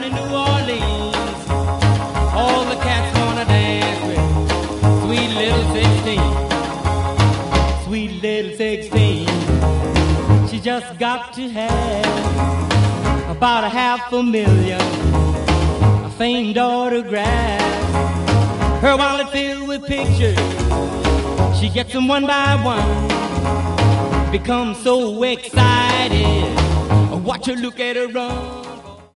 down in New Orleans, all the cats wanna dance with sweet little 16. Sweet little 16. She just got to have about 500,000 famed autographs. Her wallet filled with pictures, she gets them one by one. Becomes so excited, watch her look at her run.